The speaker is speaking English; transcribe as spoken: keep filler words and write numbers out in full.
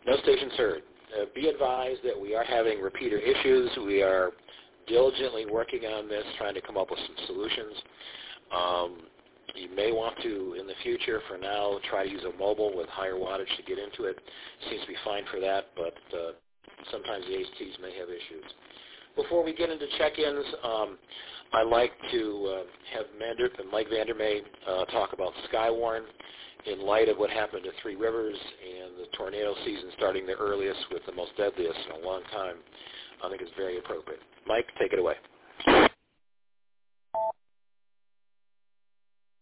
No stations heard. Uh, be advised that we are having repeater issues. We are diligently working on this, trying to come up with some solutions. Um, you may want to, in the future, for now, try to use a mobile with higher wattage to get into it. Seems to be fine for that, but uh, sometimes the H Ts may have issues. Before we get into check-ins, um, I'd like to uh, have Mander, Mike Vandermay uh, talk about Skywarn in light of what happened to Three Rivers and the tornado season starting the earliest with the most deadliest in a long time. I think it's very appropriate. Mike, take it away.